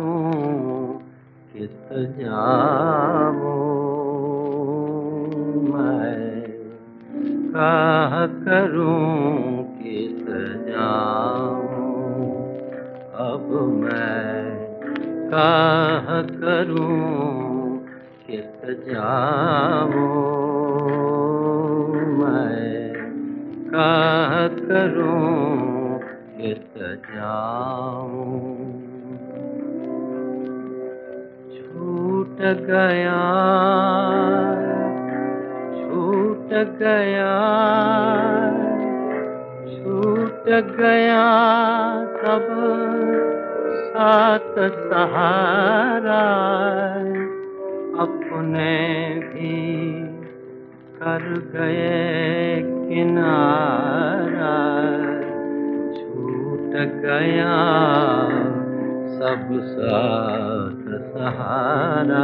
करूं किस जाऊं मैं, काह करूं किस जाऊं। अब मैं काह करूं किस जाऊं मैं, काह करूं किस जाऊं। छूट गया, छूट गया, छूट गया सब साथ सहारा, अपने भी कर गए किनारा। छूट गया सब साथ सहारा,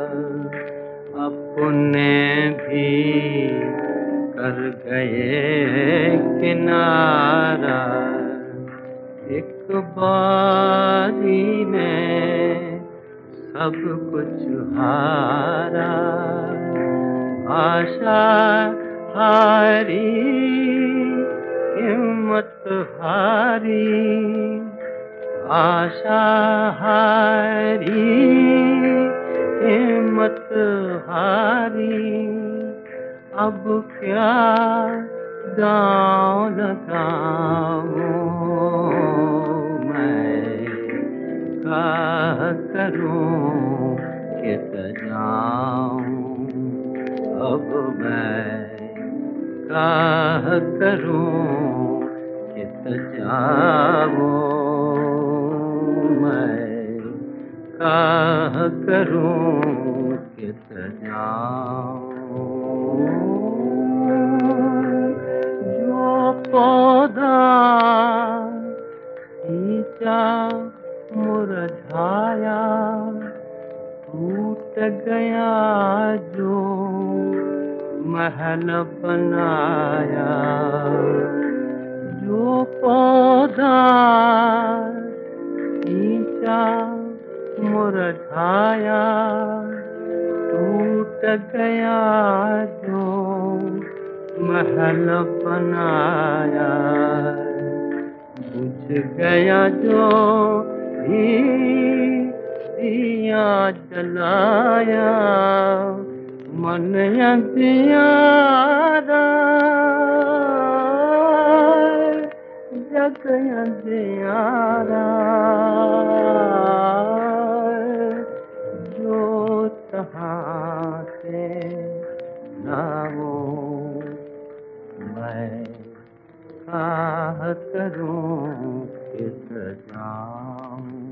अपने भी कर गए किनारा। एक बारी में सब कुछ हारा, आशा हारी, हिम्मत हारी, आशा हारी, हिम्मत हारी। अब क्या गाँव लगाऊं मैं, काह करूं किस जाऊं। अब मैं काह करूं किस जाऊं मैं, काह करूं किस जाऊं। जो पौधा खींचा मुरझाया, टूट गया जो महल बनाया। जो पौधा खींचा मुरझाया, टूट गया जो महल बनाया। बुझ गया जो दिया जलाया, मन अंधियारा जग अंधियारा। जो तहाँ से लाऊं मैं, काह करूं किस जाऊं।